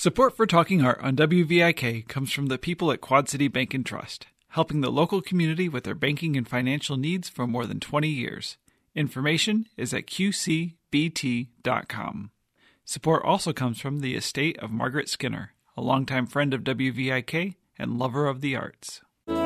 Support for Talking Art on WVIK comes from the people at Quad City Bank and Trust, helping the local community with their banking and financial needs for more than 20 years. Information is at qcbt.com. Support also comes from the estate of Margaret Skinner, a longtime friend of WVIK and lover of the arts.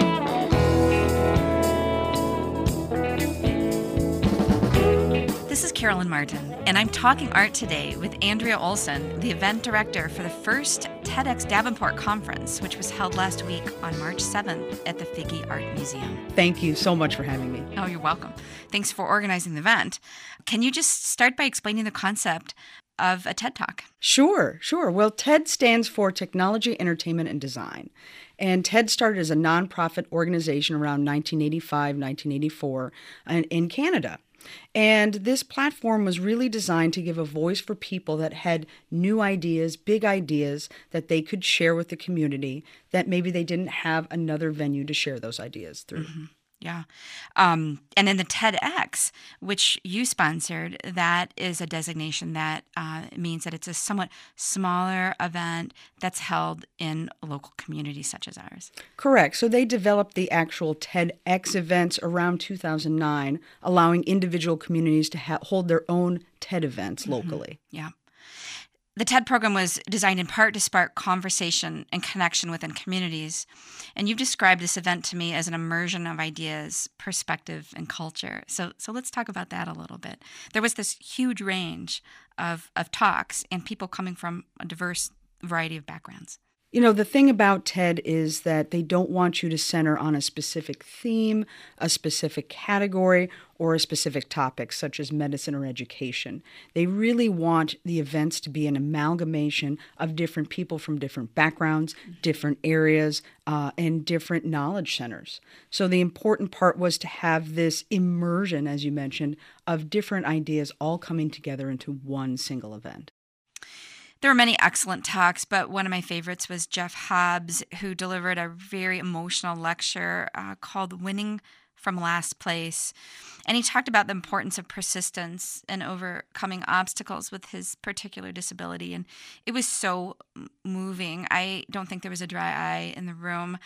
This is Carolyn Martin, and I'm talking art today with Andrea Olson, the event director for the first TEDx Davenport conference, which was held last week on March 7th at the Figge Art Museum. Thank you so much for having me. Oh, you're welcome. Thanks for organizing the event. Can you just start by explaining the concept of a TED Talk? Sure. Well, TED stands for Technology, Entertainment, and Design. And TED started as a nonprofit organization around 1985, 1984 in Canada. And this platform was really designed to give a voice for people that had new ideas, big ideas that they could share with the community that maybe they didn't have another venue to share those ideas through. Mm-hmm. Yeah. And then the TEDx, which you sponsored, that is a designation that means that it's a somewhat smaller event that's held in local communities such as ours. Correct. So they developed the actual TEDx events around 2009, allowing individual communities to hold their own TED events locally. Mm-hmm. Yeah. The TED program was designed in part to spark conversation and connection within communities. And you've described this event to me as an immersion of ideas, perspective, and culture. So let's talk about that a little bit. There was this huge range of talks and people coming from a diverse variety of backgrounds. You know, the thing about TED is that they don't want you to center on a specific theme, a specific category, or a specific topic, such as medicine or education. They really want the events to be an amalgamation of different people from different backgrounds, different areas, and different knowledge centers. So the important part was to have this immersion, as you mentioned, of different ideas all coming together into one single event. There were many excellent talks, but one of my favorites was Jeff Hobbs, who delivered a very emotional lecture called Winning from Last Place. And he talked about the importance of persistence and overcoming obstacles with his particular disability. And it was so moving. I don't think there was a dry eye in the room.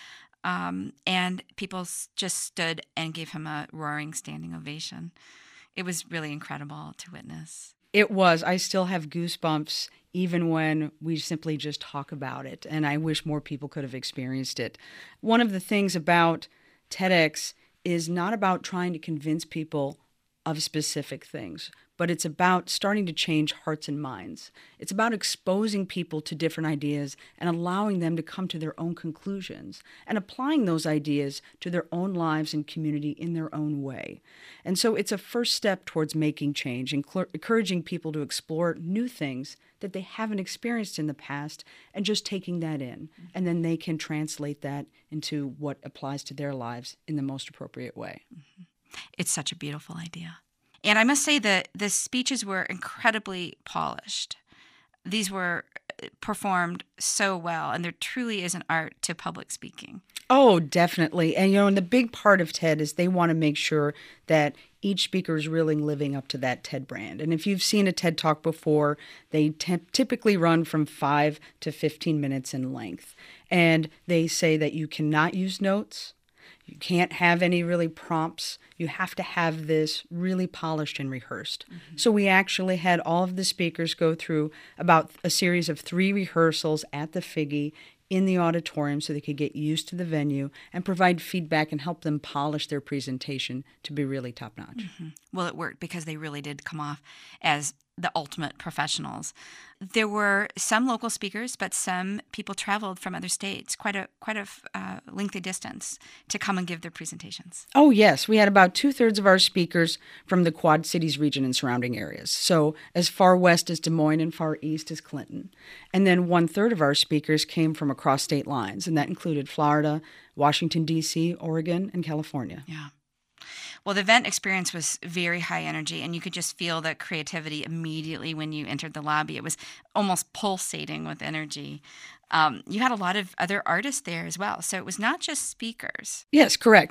And people just stood and gave him a roaring standing ovation. It was really incredible to witness. It was. I still have goosebumps even when we simply just talk about it, and I wish more people could have experienced it. One of the things about TEDx is not about trying to convince people of specific things, but it's about starting to change hearts and minds. It's about exposing people to different ideas and allowing them to come to their own conclusions and applying those ideas to their own lives and community in their own way. And so it's a first step towards making change, encouraging people to explore new things that they haven't experienced in the past and just taking that in. And then they can translate that into what applies to their lives in the most appropriate way. Mm-hmm. It's such a beautiful idea. And I must say that the speeches were incredibly polished. These were performed so well, and there truly is an art to public speaking. Oh, definitely. And, and the big part of TED is they want to make sure that each speaker is really living up to that TED brand. And if you've seen a TED Talk before, they typically run from 5 to 15 minutes in length. And they say that you cannot use notes. You can't have any really prompts. You have to have this really polished and rehearsed. Mm-hmm. So we actually had all of the speakers go through about a series of 3 rehearsals at the Figge in the auditorium so they could get used to the venue and provide feedback and help them polish their presentation to be really top-notch. Mm-hmm. Well, it worked because they really did come off as the ultimate professionals. There were some local speakers, but some people traveled from other states, quite a lengthy distance, to come and give their presentations. Oh, yes. We had about 2/3 of our speakers from the Quad Cities region and surrounding areas. So as far west as Des Moines and far east as Clinton. And then 1/3 of our speakers came from across state lines, and that included Florida, Washington, D.C., Oregon, and California. Yeah. Well, the event experience was very high energy, and you could just feel the creativity immediately when you entered the lobby. It was almost pulsating with energy. You had a lot of other artists there as well, so it was not just speakers. Yes, correct.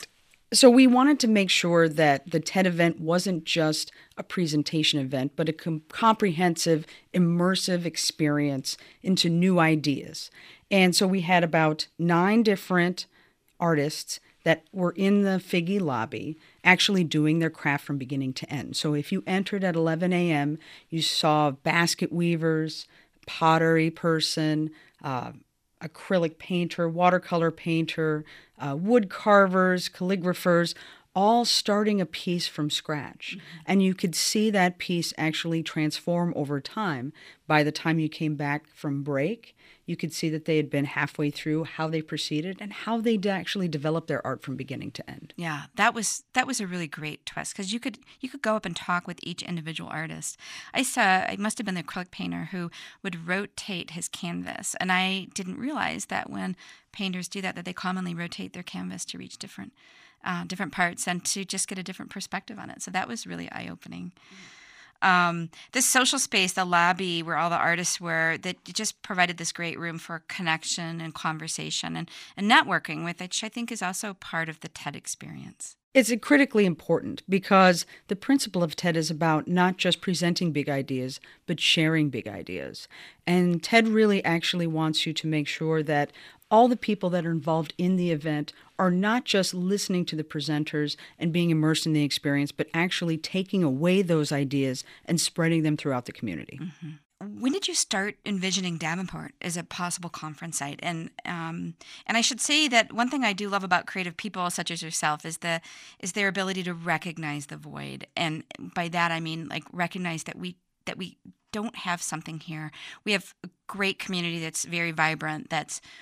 So we wanted to make sure that the TED event wasn't just a presentation event, but a comprehensive, immersive experience into new ideas. And so we had about 9 different artists that were in the Figge lobby actually doing their craft from beginning to end. So if you entered at 11 a.m., you saw basket weavers, pottery person, acrylic painter, watercolor painter, wood carvers, calligraphers, all starting a piece from scratch. Mm-hmm. And you could see that piece actually transform over time. By the time you came back from break, you could see that they had been halfway through, how they proceeded, and how they actually developed their art from beginning to end. Yeah, that was a really great twist, because you could go up and talk with each individual artist. I must have been the acrylic painter who would rotate his canvas, and I didn't realize that when painters do that they commonly rotate their canvas to reach different parts and to just get a different perspective on it. So that was really eye-opening. This social space, the lobby where all the artists were, that just provided this great room for connection and conversation and networking, which I think is also part of the TED experience. It's critically important because the principle of TED is about not just presenting big ideas, but sharing big ideas. And TED really actually wants you to make sure that all the people that are involved in the event are not just listening to the presenters and being immersed in the experience, but actually taking away those ideas and spreading them throughout the community. Mm-hmm. When did you start envisioning Davenport as a possible conference site? And I should say that one thing I do love about creative people such as yourself is their ability to recognize the void. And by that I mean like recognize that we don't have something here. We have a great community that's very vibrant.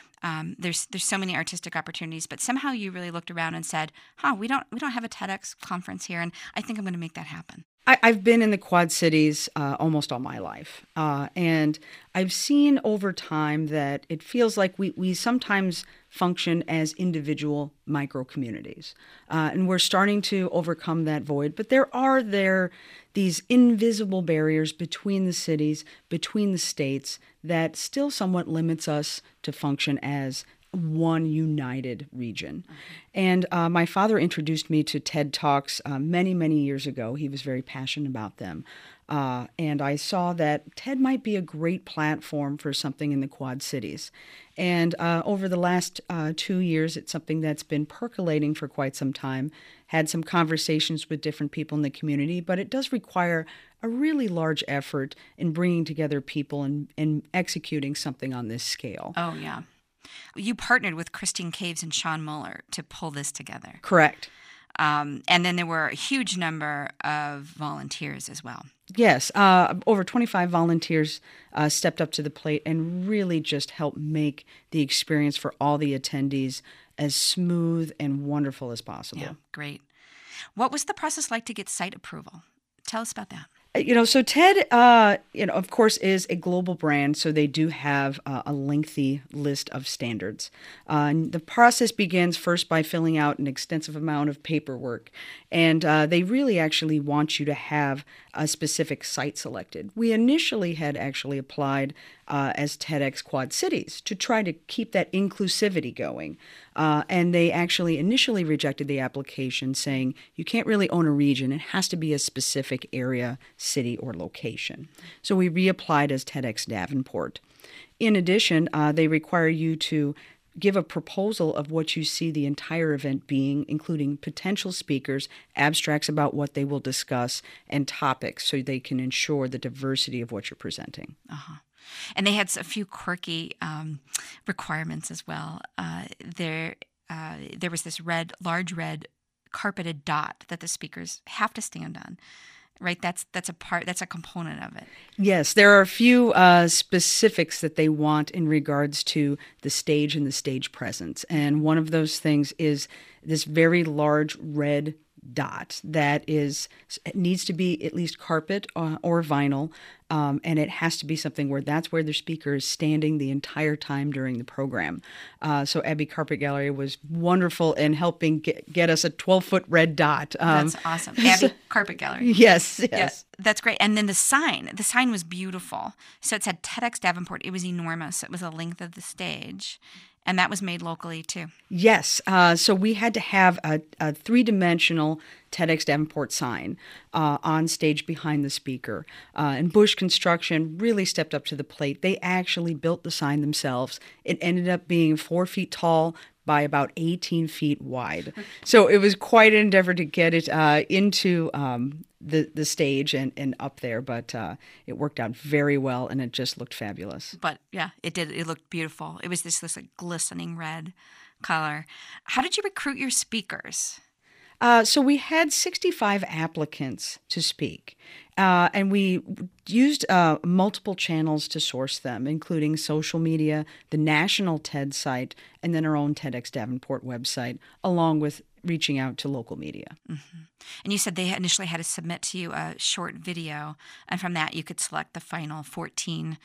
There's so many artistic opportunities, but somehow you really looked around and said, we don't have a TEDx conference here, and I think I'm going to make that happen. I've been in the Quad Cities almost all my life, and I've seen over time that it feels like we sometimes function as individual micro-communities, and we're starting to overcome that void, but there are these invisible barriers between the cities, between the states, that still somewhat limits us to function as one united region. And my father introduced me to TED Talks many, many years ago. He was very passionate about them. And I saw that TED might be a great platform for something in the Quad Cities. And over the last 2 years, it's something that's been percolating for quite some time, had some conversations with different people in the community, but it does require a really large effort in bringing together people and executing something on this scale. Oh, yeah. You partnered with Christine Caves and Sean Muller to pull this together. Correct. And then there were a huge number of volunteers as well. Yes, over 25 volunteers stepped up to the plate and really just helped make the experience for all the attendees as smooth and wonderful as possible. Yeah, great. What was the process like to get site approval? Tell us about that. So TED, of course, is a global brand, so they do have a lengthy list of standards. The process begins first by filling out an extensive amount of paperwork, and they really actually want you to have a specific site selected. We initially had actually applied as TEDx Quad Cities to try to keep that inclusivity going. And they actually initially rejected the application, saying you can't really own a region. It has to be a specific area, city, or location. So we reapplied as TEDx Davenport. In addition, they require you to give a proposal of what you see the entire event being, including potential speakers, abstracts about what they will discuss, and topics, so they can ensure the diversity of what you're presenting. Uh-huh. And they had a few quirky requirements as well. There was this large red carpeted dot that the speakers have to stand on. Right, that's a component of it. Yes, there are a few specifics that they want in regards to the stage and the stage presence, and one of those things is this very large red dot that needs to be at least carpet or vinyl, and it has to be something where that's where the speaker is standing the entire time during the program. So Abbey Carpet Gallery was wonderful in helping get us a 12-foot red dot. That's awesome. Abbey Carpet Gallery. Yes. Yeah, that's great. And then the sign was beautiful. So it said TEDx Davenport. It was enormous. It was the length of the stage. And that was made locally too. Yes. So we had to have a three-dimensional TEDx Davenport sign on stage behind the speaker. And Bush Construction really stepped up to the plate. They actually built the sign themselves. It ended up being 4 feet tall by about 18 feet wide. So it was quite an endeavor to get it into the stage and up there, but it worked out very well, and it just looked fabulous. But yeah, it did. It looked beautiful. It was this like glistening red color. How did you recruit your speakers? So we had 65 applicants to speak, and we used multiple channels to source them, including social media, the national TED site, and then our own TEDx Davenport website, along with reaching out to local media. Mm-hmm. And you said they initially had to submit to you a short video, and from that you could select the final 14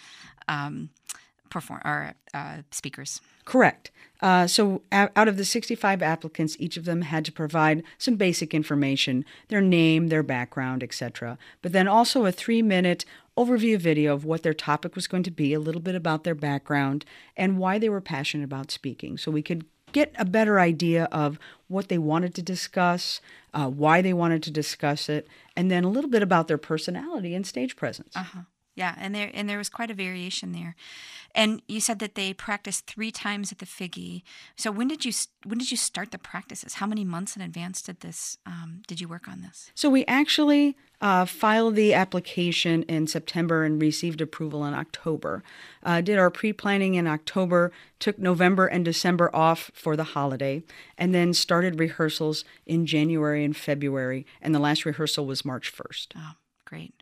speakers. Correct. So out of the 65 applicants, each of them had to provide some basic information, their name, their background, etc. But then also a 3-minute overview video of what their topic was going to be, a little bit about their background, and why they were passionate about speaking. So we could get a better idea of what they wanted to discuss, why they wanted to discuss it, and then a little bit about their personality and stage presence. Uh-huh. Yeah, and there was quite a variation there. And you said that they practiced 3 times at the Figge. So when did you start the practices? How many months in advance did you work on this? So we actually filed the application in September and received approval in October. Did our pre-planning in October, took November and December off for the holiday, and then started rehearsals in January and February, and the last rehearsal was March 1st. Oh, great.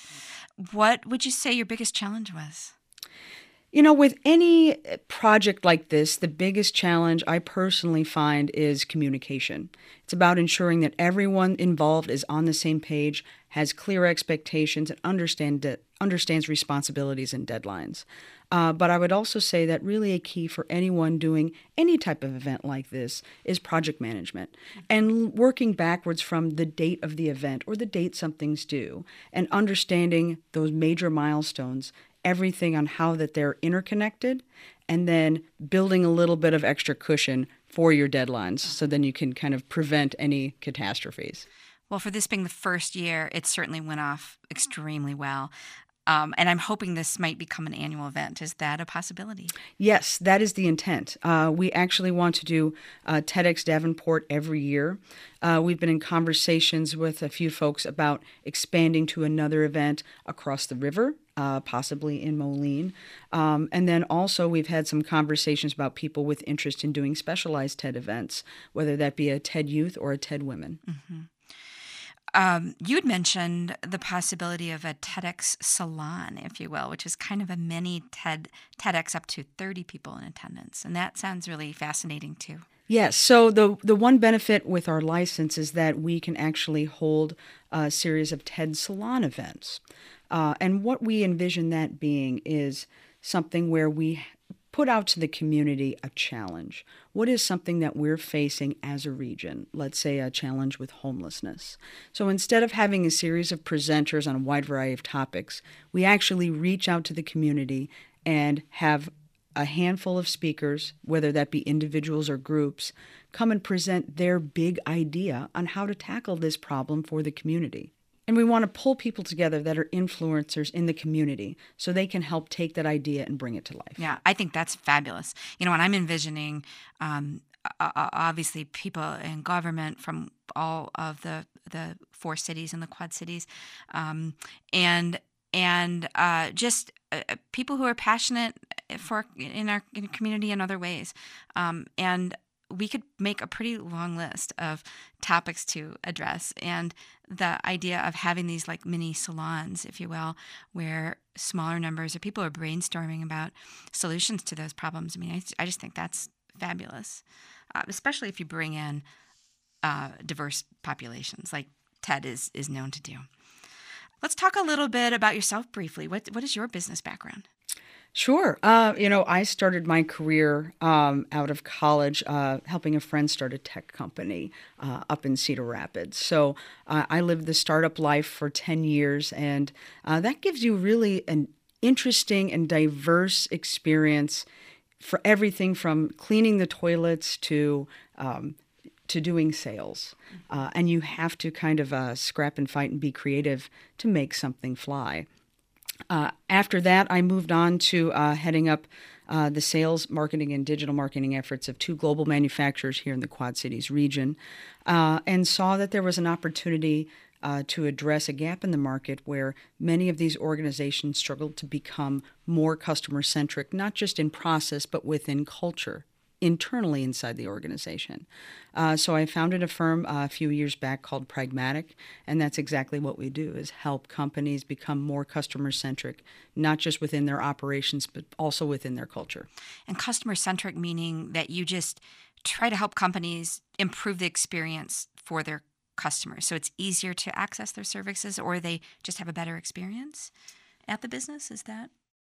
What would you say your biggest challenge was? You know, with any project like this, the biggest challenge I personally find is communication. It's about ensuring that everyone involved is on the same page, has clear expectations, and understands responsibilities and deadlines. But I would also say that really a key for anyone doing any type of event like this is project management and working backwards from the date of the event or the date something's due and understanding those major milestones, everything on how that they're interconnected, and then building a little bit of extra cushion for your deadlines so then you can kind of prevent any catastrophes. Well, for this being the first year, it certainly went off extremely well. And I'm hoping this might become an annual event. Is that a possibility? Yes, that is the intent. We actually want to do TEDx Davenport every year. We've been in conversations with a few folks about expanding to another event across the river, possibly in Moline. And then also we've had some conversations about people with interest in doing specialized TED events, whether that be a TED Youth or a TED Women. Mm-hmm. You had mentioned the possibility of a TEDx salon, if you will, which is kind of a mini TEDx up to 30 people in attendance. And that sounds really fascinating too. Yes. So the one benefit with our license is that we can actually hold a series of TED salon events. And what we envision that being is something where we put out to the community a challenge. What is something that we're facing as a region? Let's say a challenge with homelessness. So instead of having a series of presenters on a wide variety of topics, we actually reach out to the community and have a handful of speakers, whether that be individuals or groups, come and present their big idea on how to tackle this problem for the community. And we want to pull people together that are influencers in the community so they can help take that idea and bring it to life. Yeah, I think that's fabulous. You know, when I'm envisioning, obviously, people in government from all of the 4 cities and the Quad Cities, and just people who are passionate in our community in other ways, and we could make a pretty long list of topics to address. And the idea of having these like mini salons, if you will, where smaller numbers of people are brainstorming about solutions to those problems. I mean, I just think that's fabulous, especially if you bring in diverse populations like TED is known to do. Let's talk a little bit about yourself briefly. What is your business background? Sure. I started my career out of college helping a friend start a tech company up in Cedar Rapids. So I lived the startup life for 10 years, and that gives you really an interesting and diverse experience for everything from cleaning the toilets to doing sales. And you have to kind of scrap and fight and be creative to make something fly. After that, I moved on to heading up the sales, marketing, and digital marketing efforts of 2 global manufacturers here in the Quad Cities region, and saw that there was an opportunity to address a gap in the market where many of these organizations struggled to become more customer-centric, not just in process, but within culture, internally inside the organization. So I founded a firm a few years back called Pragmatic, and that's exactly what we do, is help companies become more customer-centric, not just within their operations, but also within their culture. And customer-centric meaning that you just try to help companies improve the experience for their customers, so it's easier to access their services, or they just have a better experience at the business? Is that?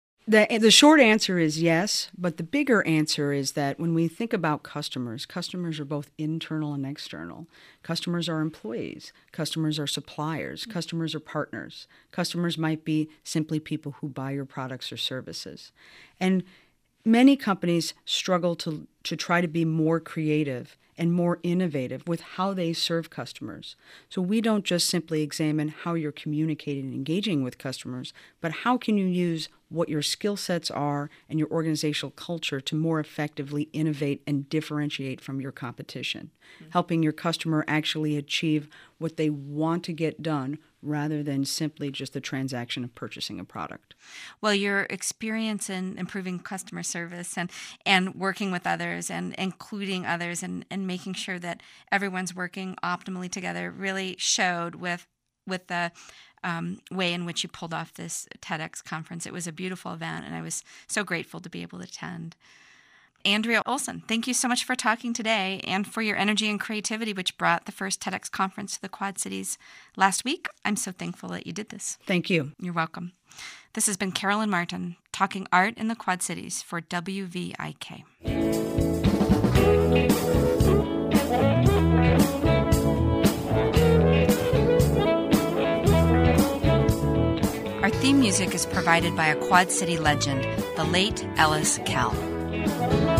The short answer is yes, but the bigger answer is that when we think about customers are both internal and external. Customers are employees. Customers are suppliers. Customers are partners. Customers might be simply people who buy your products or services. And many companies struggle to try to be more creative and more innovative with how they serve customers. So we don't just simply examine how you're communicating and engaging with customers, but how can you use what your skill sets are and your organizational culture to more effectively innovate and differentiate from your competition, helping your customer actually achieve what they want to get done rather than simply just the transaction of purchasing a product. Well, your experience in improving customer service and working with others and including others and making sure that everyone's working optimally together really showed with the way in which you pulled off this TEDx conference. It was a beautiful event, and I was so grateful to be able to attend. Andrea Olson, thank you so much for talking today and for your energy and creativity, which brought the first TEDx conference to the Quad Cities last week. I'm so thankful that you did this. Thank you. You're welcome. This has been Carolyn Martin, talking art in the Quad Cities for WVIK. Our theme music is provided by a Quad City legend, the late Ellis Kell.